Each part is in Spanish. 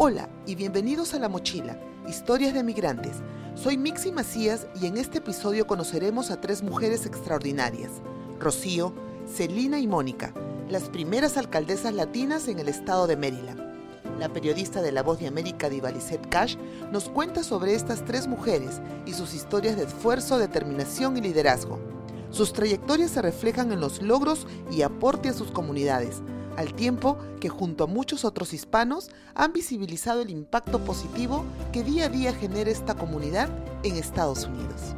Hola y bienvenidos a La Mochila, Historias de Migrantes. Soy Mixi Macías y en este episodio conoceremos a tres mujeres extraordinarias: Rocío, Celina y Mónica, las primeras alcaldesas latinas en el estado de Maryland. La periodista de La Voz de América, Diva Lizette Cash, nos cuenta sobre estas tres mujeres y sus historias de esfuerzo, determinación y liderazgo. Sus trayectorias se reflejan en los logros y aporte a sus comunidades, al tiempo que junto a muchos otros hispanos han visibilizado el impacto positivo que día a día genera esta comunidad en Estados Unidos.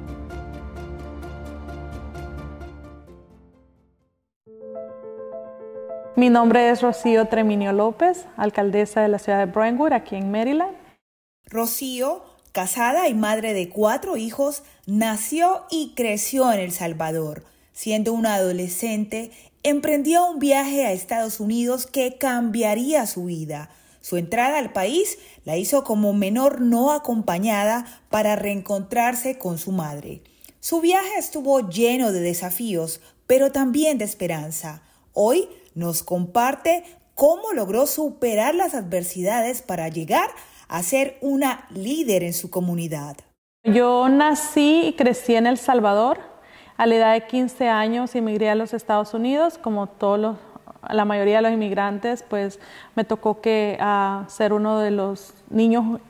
Mi nombre es Rocío Treminio López, alcaldesa de la ciudad de Brentwood, aquí en Maryland. Rocío, casada y madre de 4 hijos, nació y creció en El Salvador. Siendo una adolescente, emprendió un viaje a Estados Unidos que cambiaría su vida. Su entrada al país la hizo como menor no acompañada para reencontrarse con su madre. Su viaje estuvo lleno de desafíos, pero también de esperanza. Hoy nos comparte cómo logró superar las adversidades para llegar a ser una líder en su comunidad. Yo nací y crecí en El Salvador. A la edad de 15 años emigré a los Estados Unidos. Como la mayoría de los inmigrantes, pues me tocó ser uno de los niños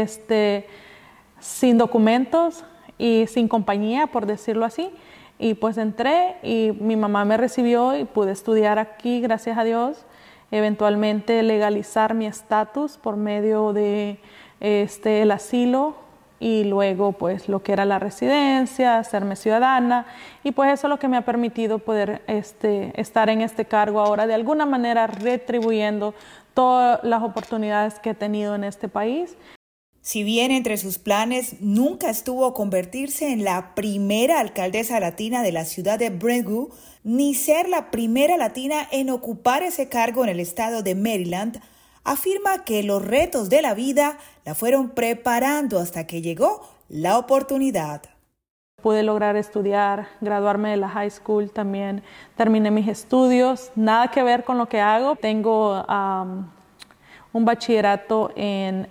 sin documentos y sin compañía, por decirlo así. Y pues entré y mi mamá me recibió y pude estudiar aquí, gracias a Dios. Eventualmente legalizar mi estatus por medio de el asilo y luego pues lo que era la residencia, hacerme ciudadana, y pues eso es lo que me ha permitido poder estar en este cargo ahora, de alguna manera retribuyendo todas las oportunidades que he tenido en este país. Si bien entre sus planes nunca estuvo convertirse en la primera alcaldesa latina de la ciudad de Brentwood, ni ser la primera latina en ocupar ese cargo en el estado de Maryland, afirma que los retos de la vida la fueron preparando hasta que llegó la oportunidad. Pude lograr estudiar, graduarme de la high school también, terminé mis estudios, nada que ver con lo que hago. Tengo un bachillerato en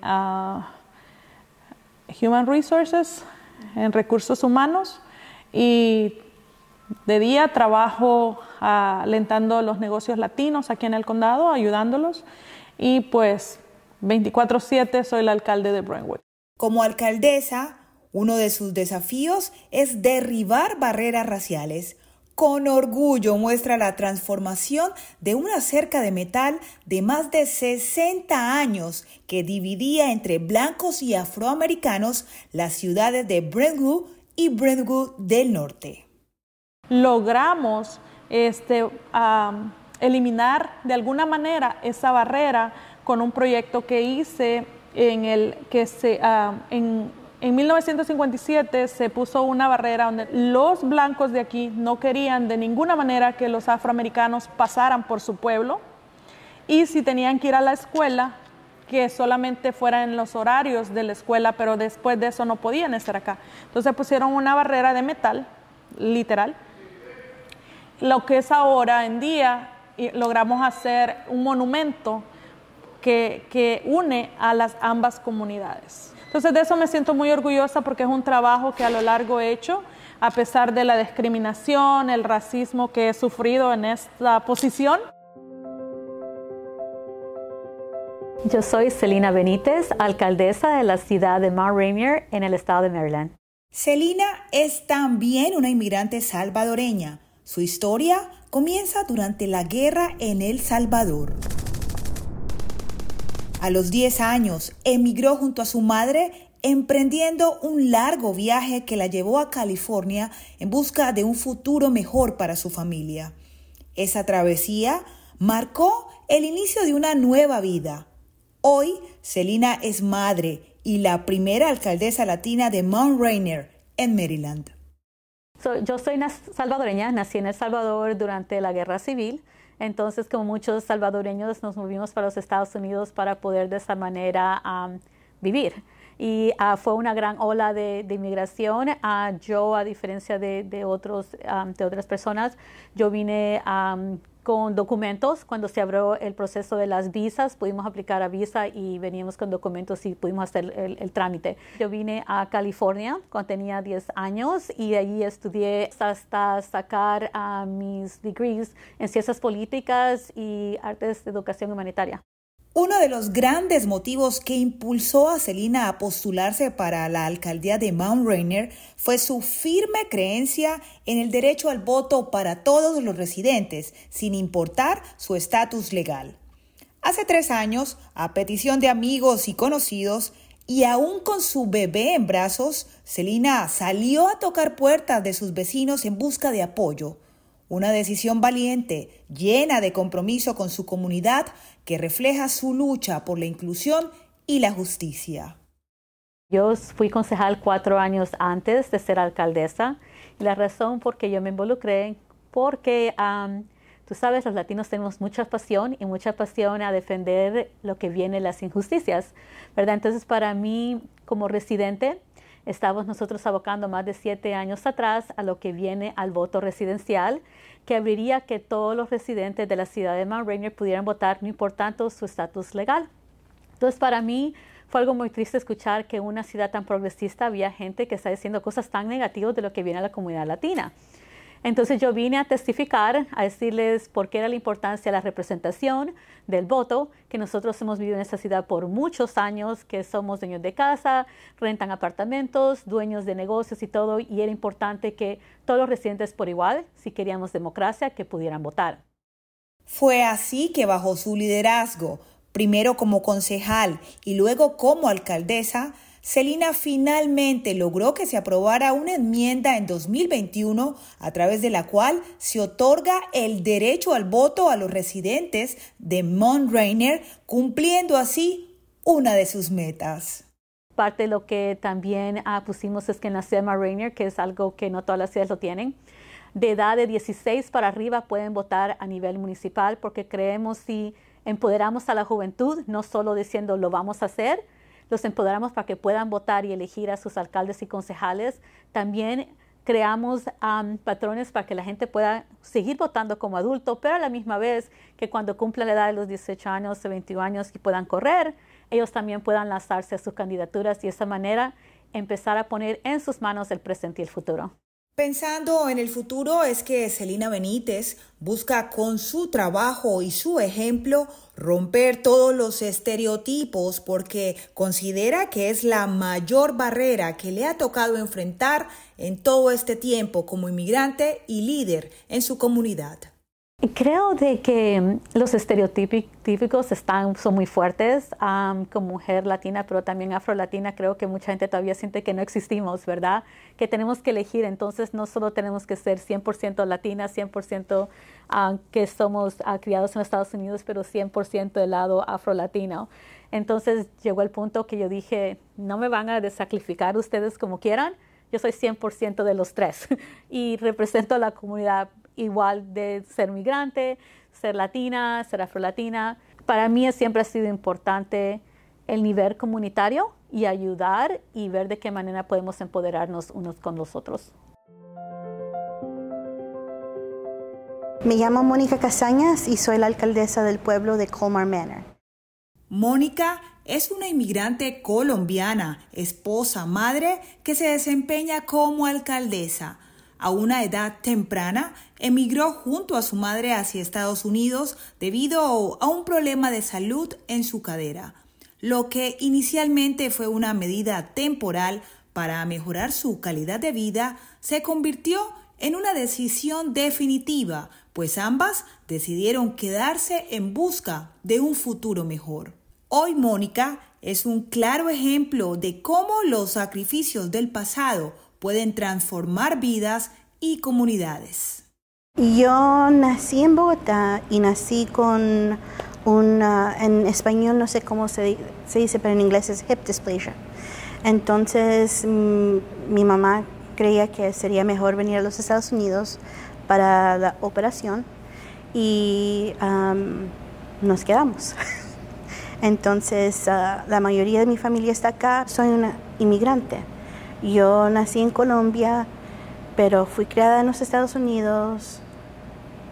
Human Resources, en recursos humanos, y de día trabajo alentando los negocios latinos aquí en el condado, ayudándolos, y pues 24/7 soy la alcalde de Brentwood. Como alcaldesa, uno de sus desafíos es derribar barreras raciales. Con orgullo muestra la transformación de una cerca de metal de más de 60 años que dividía entre blancos y afroamericanos las ciudades de Brentwood y Brentwood del Norte. Logramos eliminar de alguna manera esa barrera con un proyecto que hice en 1957 se puso una barrera donde los blancos de aquí no querían de ninguna manera que los afroamericanos pasaran por su pueblo, y si tenían que ir a la escuela, que solamente fuera en los horarios de la escuela, pero después de eso no podían estar acá. Entonces pusieron una barrera de metal, literal. Lo que es ahora en día, logramos hacer un monumento que une a las ambas comunidades. Entonces de eso me siento muy orgullosa porque es un trabajo que a lo largo he hecho, a pesar de la discriminación, el racismo que he sufrido en esta posición. Yo soy Celina Benítez, alcaldesa de la ciudad de Mount Rainier en el estado de Maryland. Celina es también una inmigrante salvadoreña. Su historia comienza durante la guerra en El Salvador. A los 10 años, emigró junto a su madre, emprendiendo un largo viaje que la llevó a California en busca de un futuro mejor para su familia. Esa travesía marcó el inicio de una nueva vida. Hoy, Celina es madre y la primera alcaldesa latina de Mount Rainier, en Maryland. Yo soy salvadoreña, nací en El Salvador durante la Guerra Civil. Entonces, como muchos salvadoreños, nos movimos para los Estados Unidos para poder de esa manera vivir. Y fue una gran ola de inmigración. Yo, a diferencia de otras personas, yo vine con documentos. Cuando se abrió el proceso de las visas, pudimos aplicar a visa y veníamos con documentos y pudimos hacer el trámite. Yo vine a California cuando tenía 10 años y allí estudié hasta sacar mis degrees en ciencias políticas y artes de educación humanitaria. Uno de los grandes motivos que impulsó a Celina a postularse para la alcaldía de Mount Rainier fue su firme creencia en el derecho al voto para todos los residentes, sin importar su estatus legal. Hace 3 años, a petición de amigos y conocidos, y aún con su bebé en brazos, Celina salió a tocar puertas de sus vecinos en busca de apoyo. Una decisión valiente, llena de compromiso con su comunidad, que refleja su lucha por la inclusión y la justicia. Yo fui concejal 4 años antes de ser alcaldesa y la razón por que yo me involucré, porque tú sabes, los latinos tenemos mucha pasión a defender lo que viene, las injusticias, ¿verdad? Entonces, para mí, como residente, estábamos nosotros abocando más de 7 años atrás a lo que viene al voto residencial, que abriría que todos los residentes de la ciudad de Mount Rainier pudieran votar, no importando su estatus legal. Entonces, para mí fue algo muy triste escuchar que en una ciudad tan progresista había gente que está diciendo cosas tan negativas de lo que viene a la comunidad latina. Entonces yo vine a testificar, a decirles por qué era la importancia de la representación del voto, que nosotros hemos vivido en esta ciudad por muchos años, que somos dueños de casa, rentan apartamentos, dueños de negocios y todo, y era importante que todos los residentes por igual, si queríamos democracia, que pudieran votar. Fue así que bajo su liderazgo, primero como concejal y luego como alcaldesa, Celina finalmente logró que se aprobara una enmienda en 2021 a través de la cual se otorga el derecho al voto a los residentes de Mount Rainier, cumpliendo así una de sus metas. Parte de lo que también pusimos es que en la ciudad de Mount Rainier, que es algo que no todas las ciudades lo tienen, de edad de 16 para arriba pueden votar a nivel municipal, porque creemos si empoderamos a la juventud, no solo diciendo lo vamos a hacer, los empoderamos para que puedan votar y elegir a sus alcaldes y concejales. También creamos patrones para que la gente pueda seguir votando como adulto, pero a la misma vez que cuando cumplan la edad de los 18 años o 21 años y puedan correr, ellos también puedan lanzarse a sus candidaturas y de esa manera empezar a poner en sus manos el presente y el futuro. Pensando en el futuro es que Celina Benítez busca con su trabajo y su ejemplo romper todos los estereotipos porque considera que es la mayor barrera que le ha tocado enfrentar en todo este tiempo como inmigrante y líder en su comunidad. Creo de que los estereotípicos son muy fuertes como mujer latina, pero también afrolatina. Creo que mucha gente todavía siente que no existimos, ¿verdad? Que tenemos que elegir. Entonces, no solo tenemos que ser 100% latina, 100% que somos criados en Estados Unidos, pero 100% del lado afrolatino. Entonces, llegó el punto que yo dije, no me van a desacrificar ustedes como quieran. Yo soy 100% de los 3 y represento a la comunidad igual de ser migrante, ser latina, ser afrolatina. Para mí siempre ha sido importante el nivel comunitario y ayudar y ver de qué manera podemos empoderarnos unos con los otros. Me llamo Mónica Casañas y soy la alcaldesa del pueblo de Colmar Manor. Mónica es una inmigrante colombiana, esposa, madre, que se desempeña como alcaldesa. A una edad temprana, emigró junto a su madre hacia Estados Unidos debido a un problema de salud en su cadera. Lo que inicialmente fue una medida temporal para mejorar su calidad de vida, se convirtió en una decisión definitiva, pues ambas decidieron quedarse en busca de un futuro mejor. Hoy Mónica es un claro ejemplo de cómo los sacrificios del pasado pueden transformar vidas y comunidades. Yo nací en Bogotá y nací con en español no sé cómo se dice, pero en inglés es hip dysplasia. Entonces mi mamá creía que sería mejor venir a los Estados Unidos para la operación y nos quedamos. Entonces la mayoría de mi familia está acá. Soy una inmigrante. Yo nací en Colombia, pero fui criada en los Estados Unidos.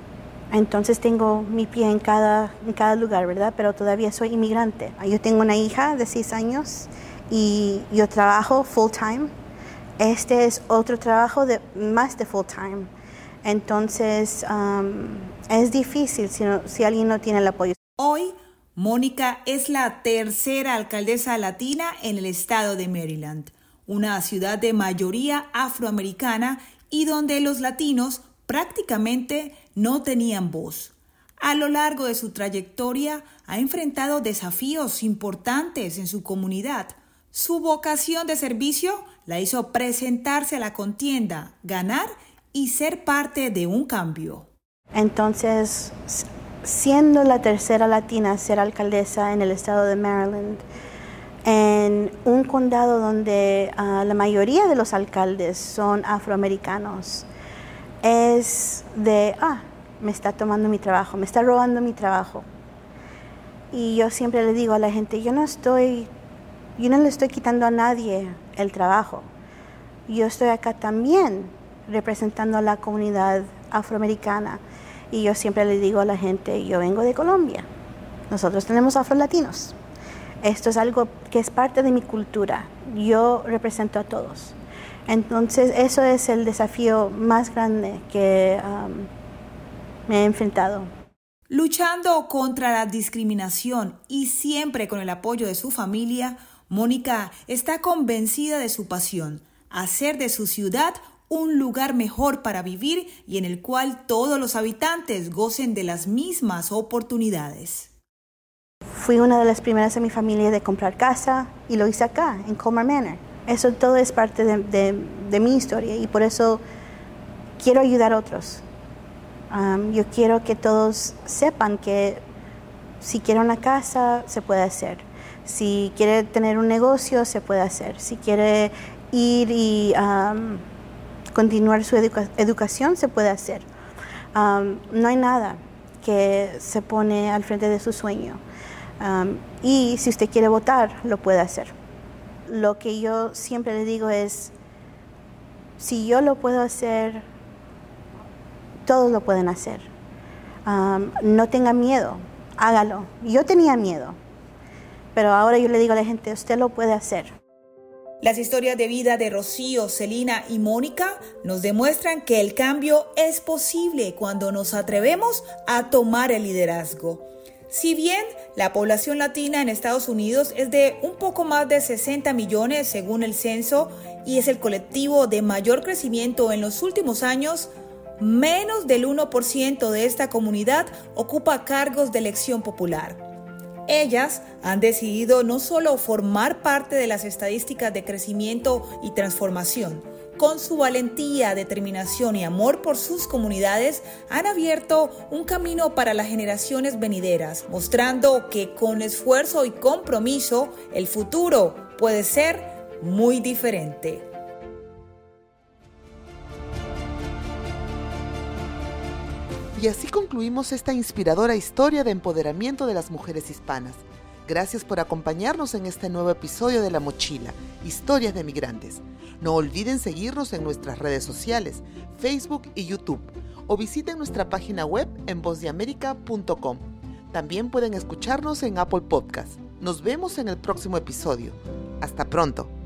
Entonces tengo mi pie en cada lugar, ¿verdad? Pero todavía soy inmigrante. Yo tengo una hija de 6 años y yo trabajo full time. Este es otro trabajo más de full time. Entonces es difícil si alguien no tiene el apoyo. Hoy, Mónica es la tercera alcaldesa latina en el estado de Maryland, una ciudad de mayoría afroamericana y donde los latinos prácticamente no tenían voz. A lo largo de su trayectoria ha enfrentado desafíos importantes en su comunidad. Su vocación de servicio la hizo presentarse a la contienda, ganar y ser parte de un cambio. Entonces, siendo la tercera latina a ser alcaldesa en el estado de Maryland, en un condado donde la mayoría de los alcaldes son afroamericanos, es de, me está tomando mi trabajo, me está robando mi trabajo. Y yo siempre le digo a la gente, yo no le estoy quitando a nadie el trabajo. Yo estoy acá también representando a la comunidad afroamericana. Y yo siempre le digo a la gente, yo vengo de Colombia. Nosotros tenemos afrolatinos. Esto es algo que es parte de mi cultura. Yo represento a todos. Entonces, eso es el desafío más grande que me he enfrentado. Luchando contra la discriminación y siempre con el apoyo de su familia, Mónica está convencida de su pasión, hacer de su ciudad un lugar mejor para vivir y en el cual todos los habitantes gocen de las mismas oportunidades. Fui una de las primeras en mi familia de comprar casa y lo hice acá, en Colmar Manor. Eso todo es parte de mi historia y por eso quiero ayudar a otros. Yo quiero que todos sepan que si quiere una casa, se puede hacer. Si quiere tener un negocio, se puede hacer. Si quiere ir y continuar su educación, se puede hacer. No hay nada que se pone al frente de su sueño. Y si usted quiere votar, lo puede hacer. Lo que yo siempre le digo es, si yo lo puedo hacer, todos lo pueden hacer. No tenga miedo, hágalo. Yo tenía miedo, pero ahora yo le digo a la gente, usted lo puede hacer. Las historias de vida de Rocío, Celina y Mónica nos demuestran que el cambio es posible cuando nos atrevemos a tomar el liderazgo. Si bien la población latina en Estados Unidos es de un poco más de 60 millones según el censo y es el colectivo de mayor crecimiento en los últimos años, menos del 1% de esta comunidad ocupa cargos de elección popular. Ellas han decidido no solo formar parte de las estadísticas de crecimiento y transformación, con su valentía, determinación y amor por sus comunidades, han abierto un camino para las generaciones venideras, mostrando que con esfuerzo y compromiso, el futuro puede ser muy diferente. Y así concluimos esta inspiradora historia de empoderamiento de las mujeres hispanas. Gracias por acompañarnos en este nuevo episodio de La Mochila, Historias de Migrantes. No olviden seguirnos en nuestras redes sociales, Facebook y YouTube, o visiten nuestra página web en vozdeamerica.com. También pueden escucharnos en Apple Podcast. Nos vemos en el próximo episodio. Hasta pronto.